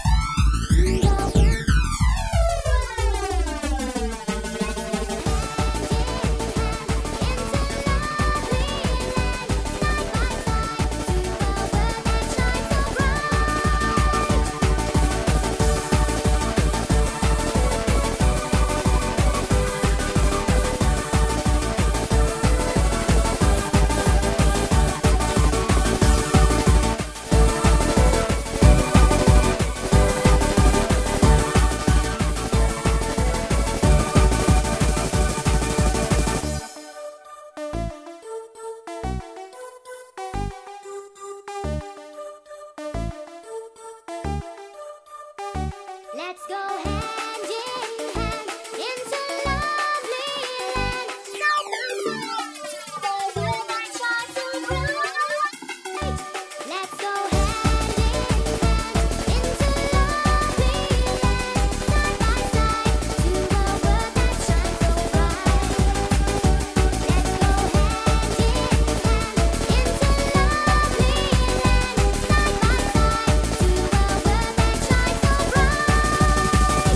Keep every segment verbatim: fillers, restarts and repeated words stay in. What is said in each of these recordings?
Let's go hand in hand into lovely land. Side by side, the world that shines so bright. Let's go hand in hand into lovely land. Side by side, to a world that shines so bright. Let's go hand in hand into lovely land. Side by side, to a world that shines so bright.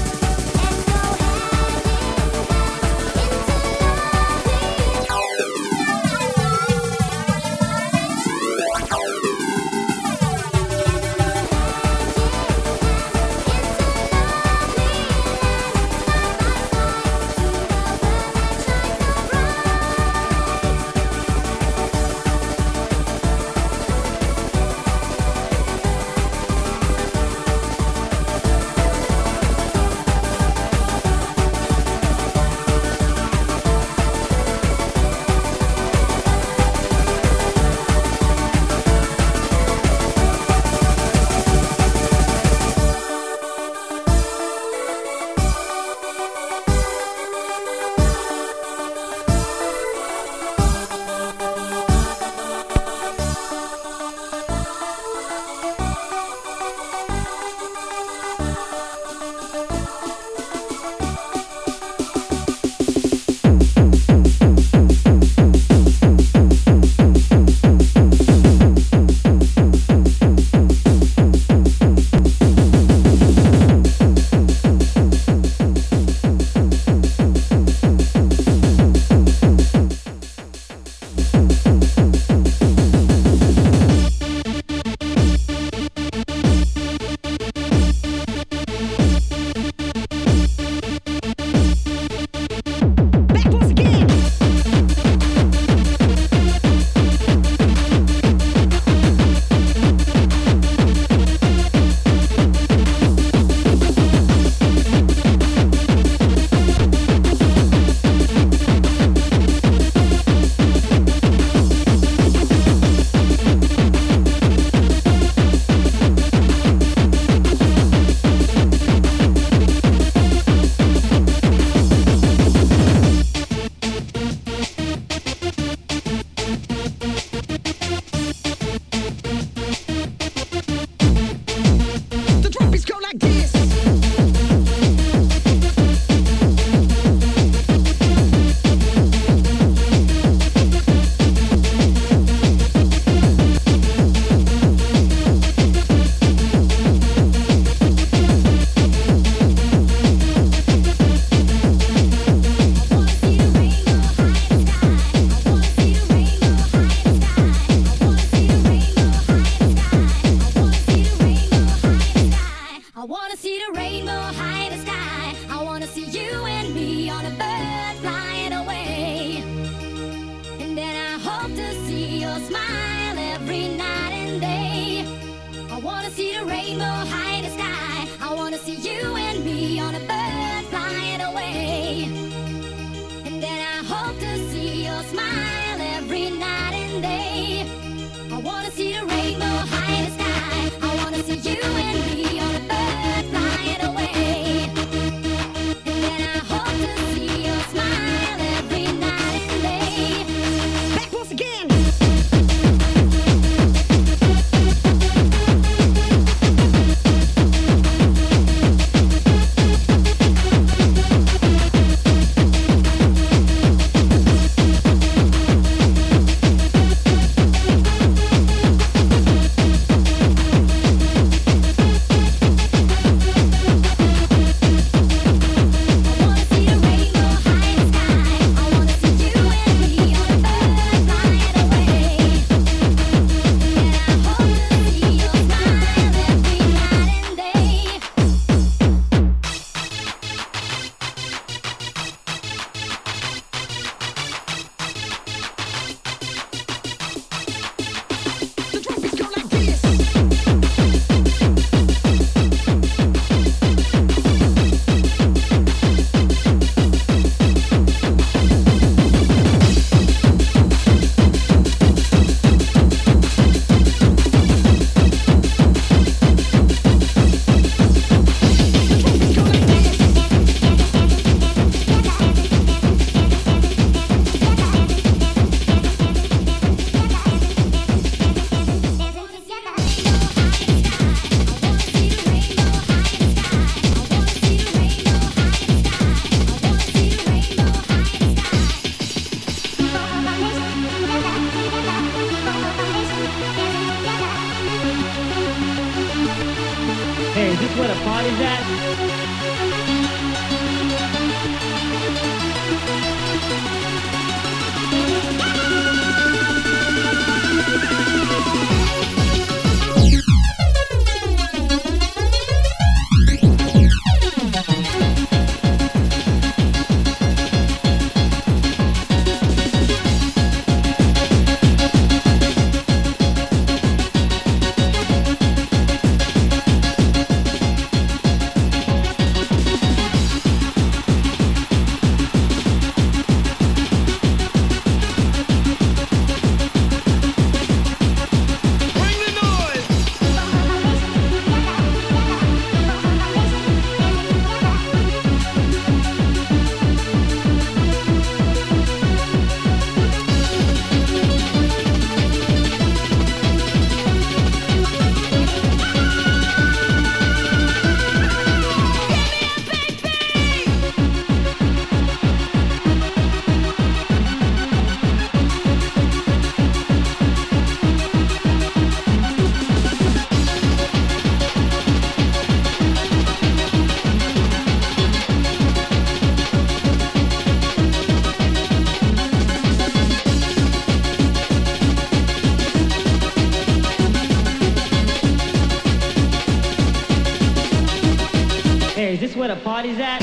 Where the party's at?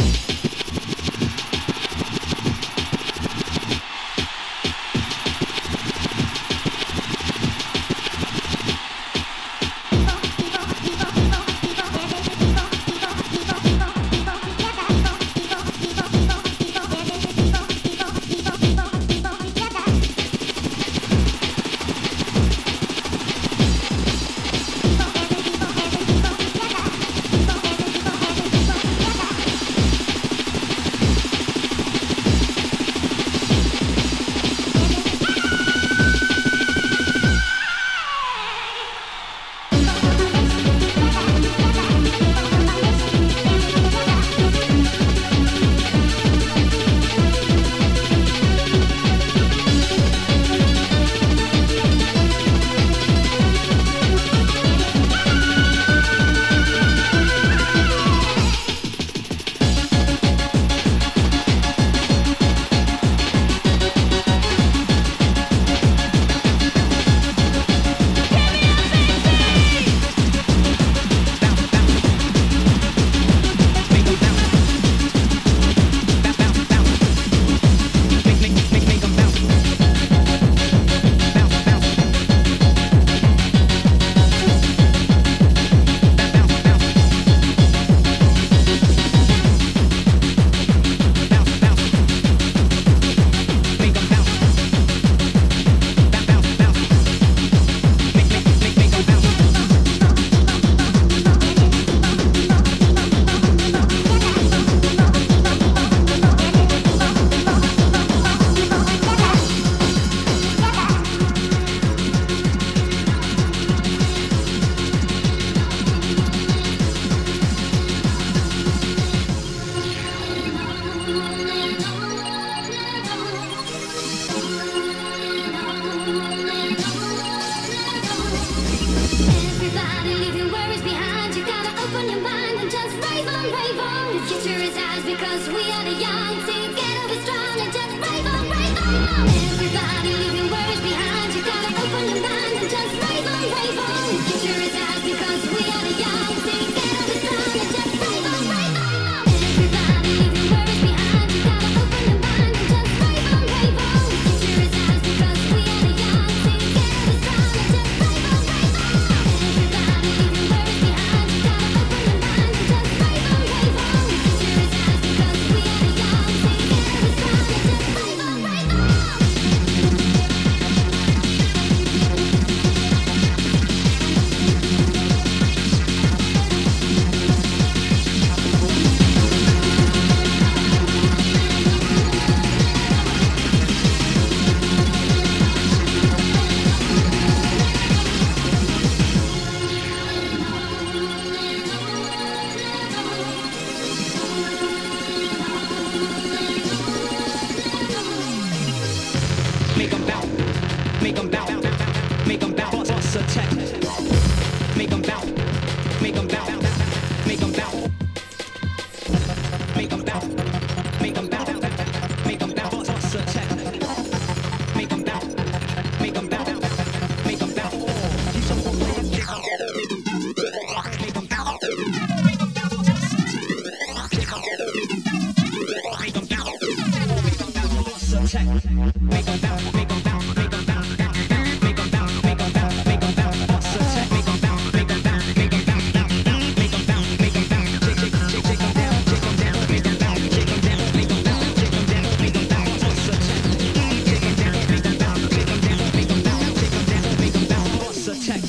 and just rave on, rave on. The future is ours because we are the young. Together we're strong and just rave on, rave on. Everybody leaving worries behind. You gotta open your mind and just rave on, rave on. The future is ours because we are the young. Together we're strong and just rave on, rave on. Everybody leaving worries behind. You gotta open your mind and just rave on, rave on. The future is ours because we are the young. Together we're strong and just rave on, rave on. Everybody leaving worries behind. You gotta open your mind and just rave on, rave on. The future is ours because we are the young. Together we're strong and just rave on, rave on. Make 'em bounce, make 'em bounce, make 'em bounce, bust a tech. Make 'em bounce, make 'em bounce, make 'em bounce, make 'em bounce, make 'em bounce, make 'em bounce, bust a tech. Make 'em bounce, make 'em bounce, make 'em bounce. He's so cool, make 'em bounce, make 'em bounce, make 'em bounce, make 'em bounce, bust a tech. Make 'em bounce, make 'em bounce, make 'em bounce, make 'em bounce, make 'em bounce, make 'em bounce, bust a tech. Make 'em bounce, make 'em bounce, make 'em bounce, make 'em bounce, make 'em bounce, shake, shake, shake, shake 'em down, shake 'em down, make 'em bounce, shake 'em down, make 'em bounce, shake 'em down, make 'em bounce, bust a tech. Shake 'em down, make 'em bounce, shake 'em down, make 'em bounce, shake 'em down, make 'em bounce, bust a tech.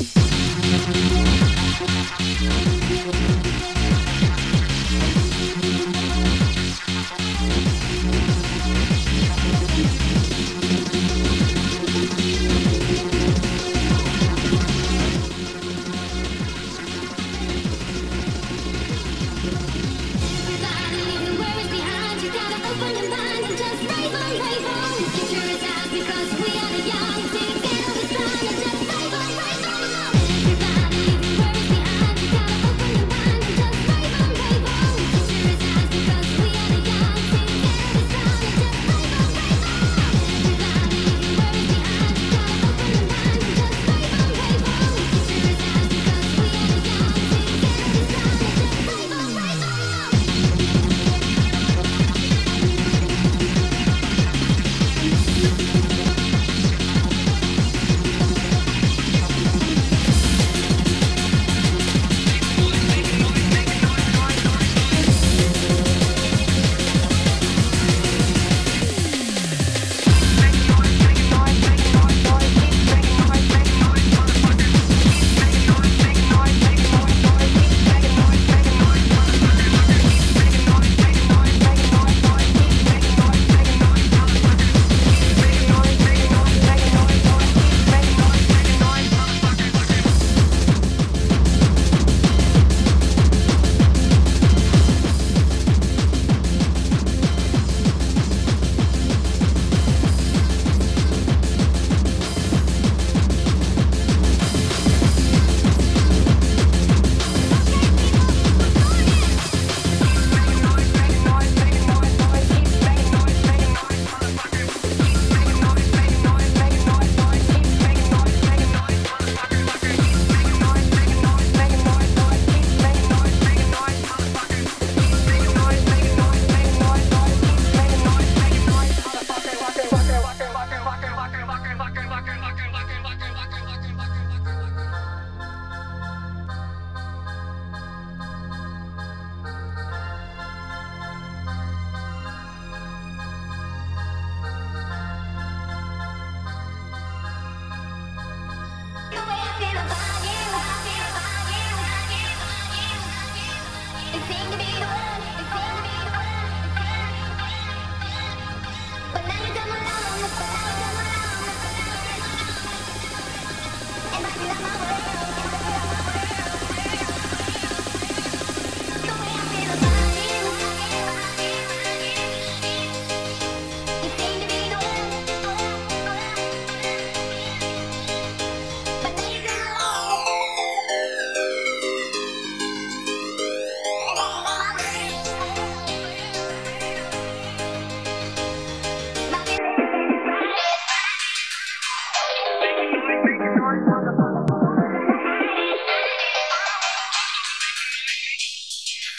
Everybody leaving worries behind. You gotta open your mind and just rave on, rave on. The future is ours because we are the young. Together we're strong and just rave on, rave on. Everybody leaving worries behind. You gotta open your mind and just rave on, rave on. The future is ours because we are the young. Together we're strong and just rave on, rave on. Everybody leaving worries behind. You gotta open your mind and just rave on, rave on. The future is ours because we are the young. Together we're strong and just rave on, rave on.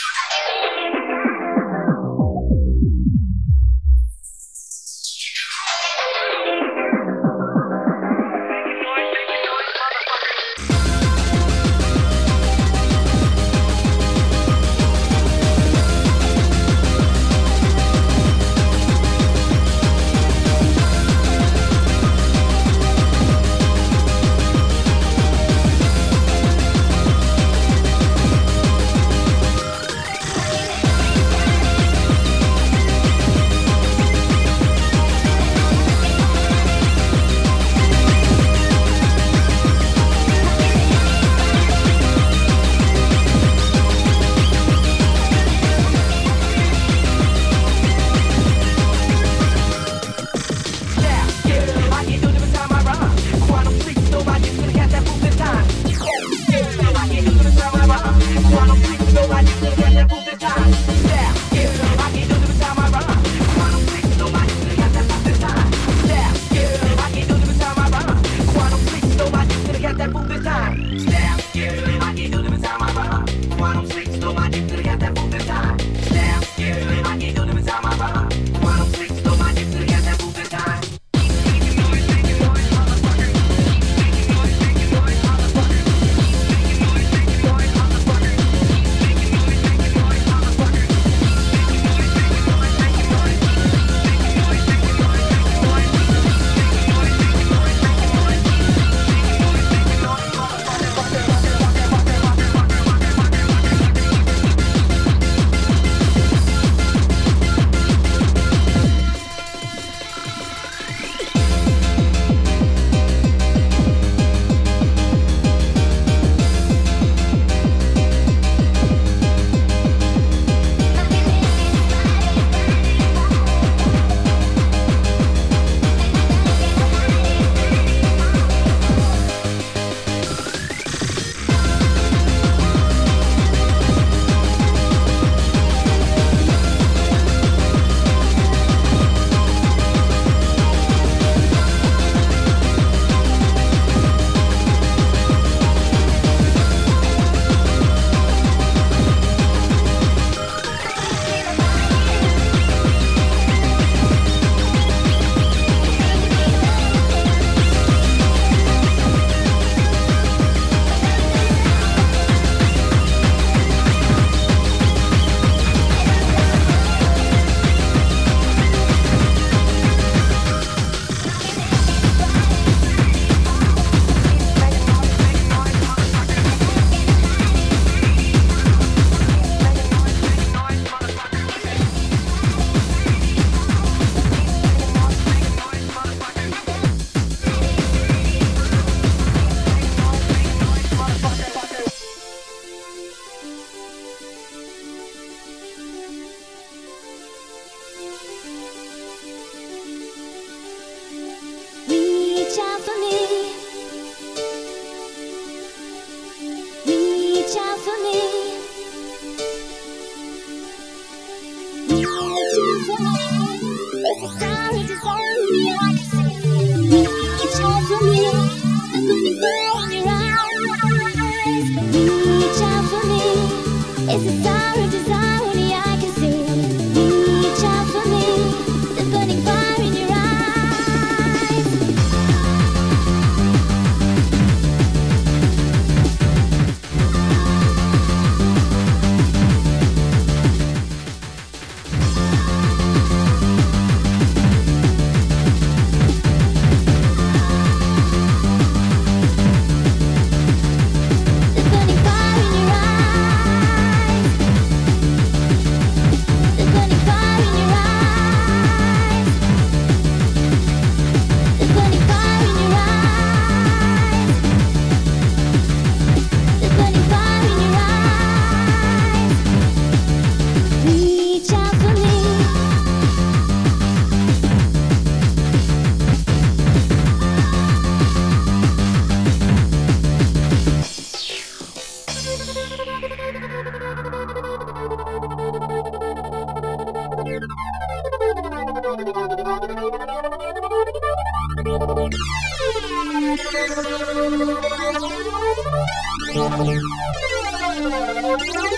Thank you.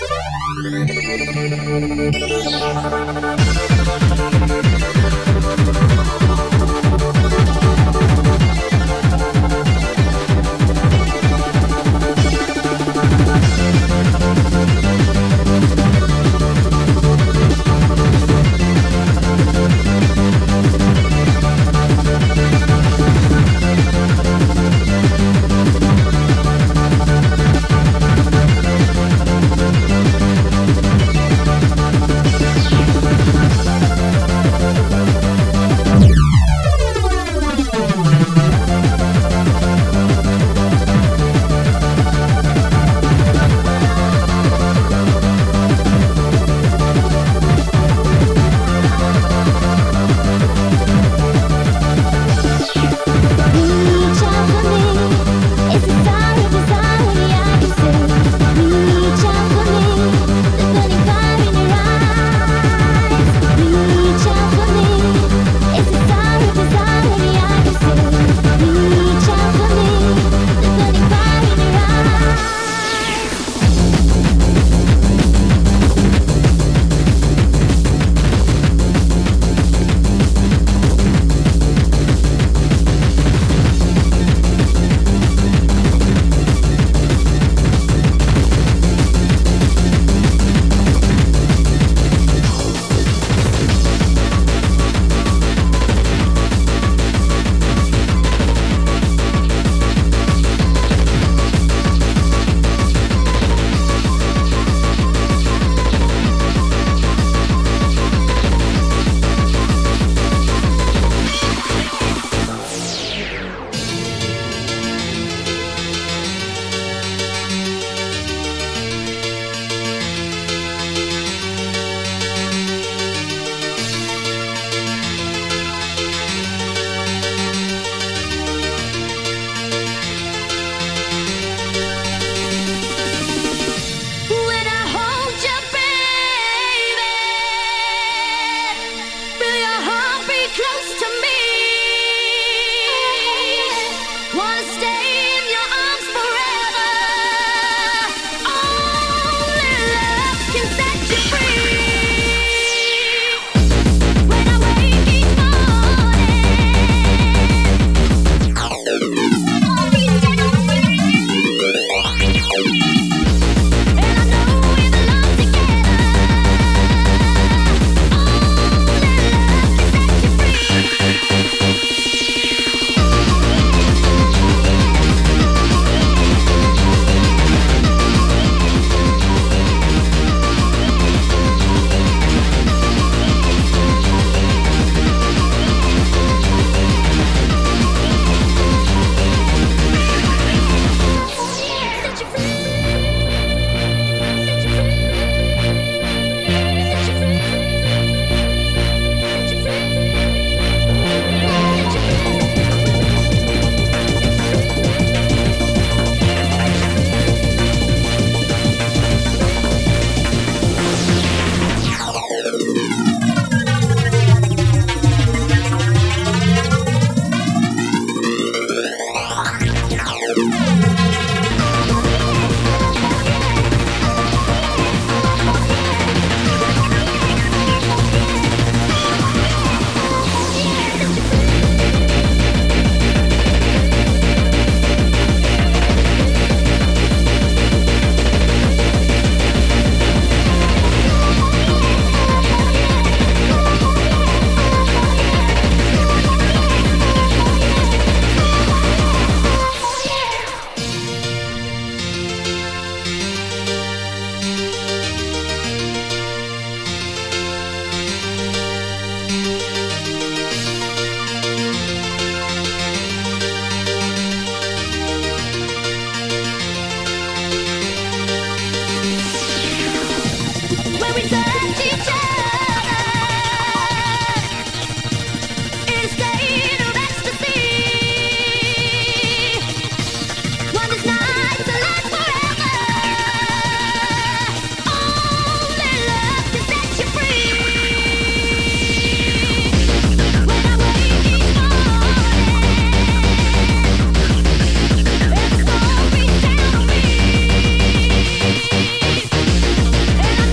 And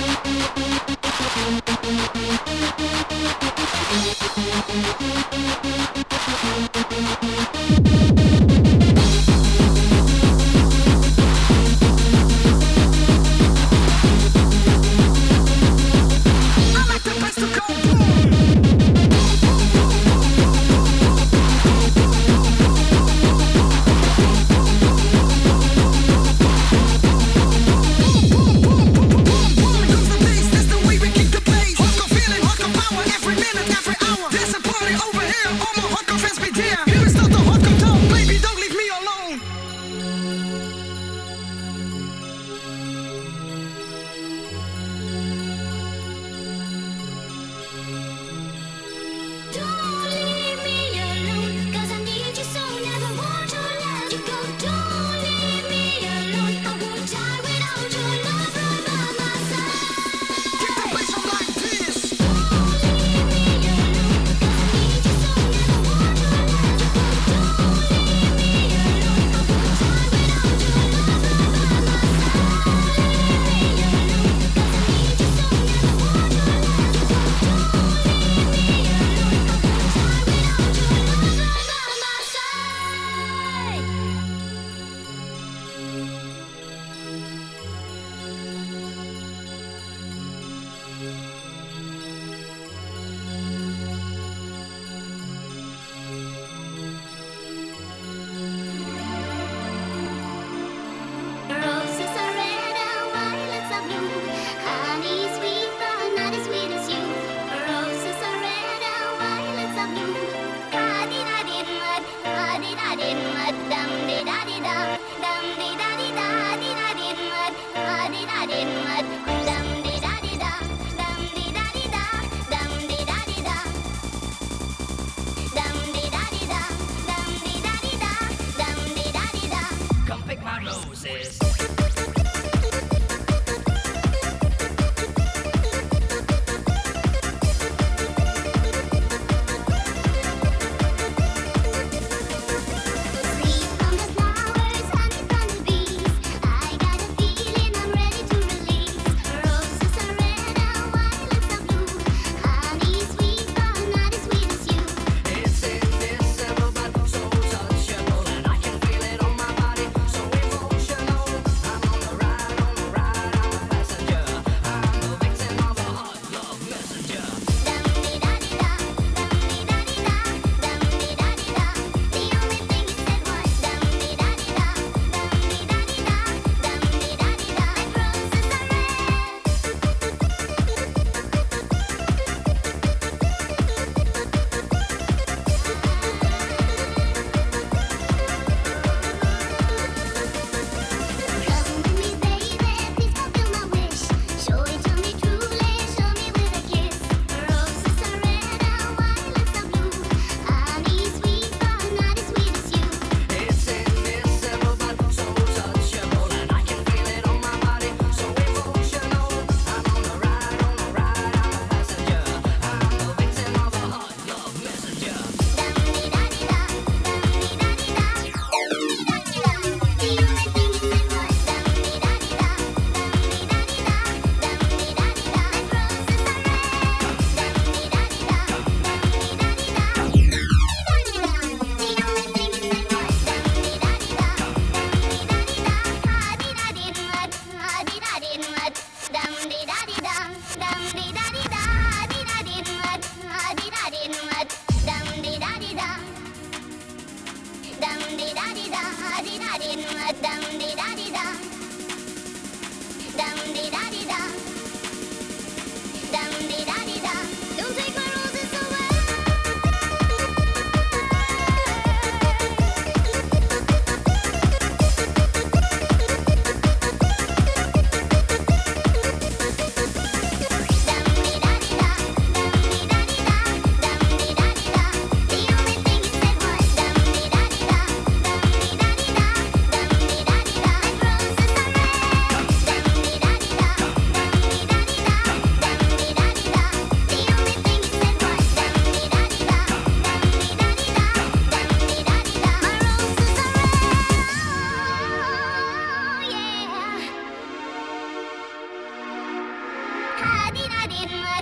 Every minute, every hour, there's a party over here. All my hardcore fans be there. Here we start the hardcore.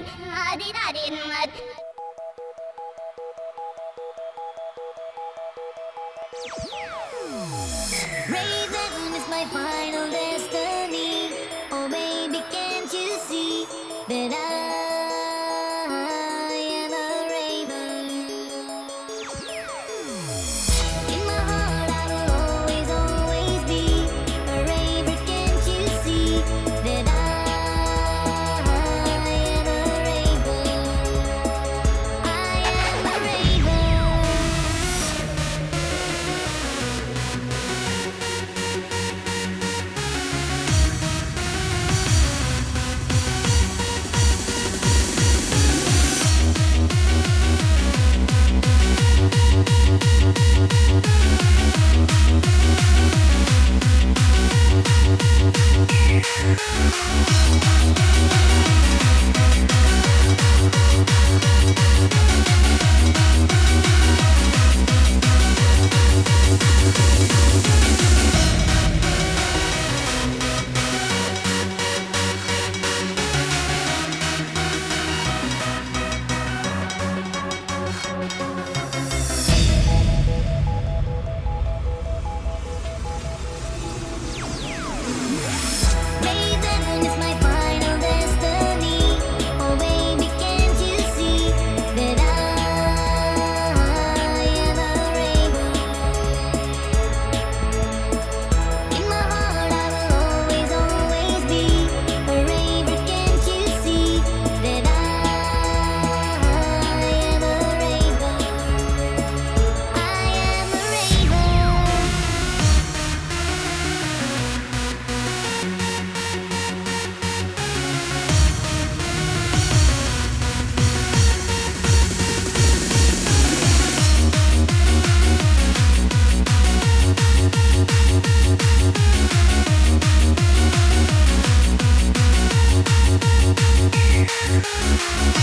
Raven is my final destiny. Oh baby, can't you see that I am a raven? In my heart I will always, always be a raven. Can't you see that I am a raven? I am a raven. Raven is my final destiny. Oh baby, can't you see that I am a raven? In my heart I will always, always be a raven. Can't you see that I am a raven? I am a raven. We'll be right back.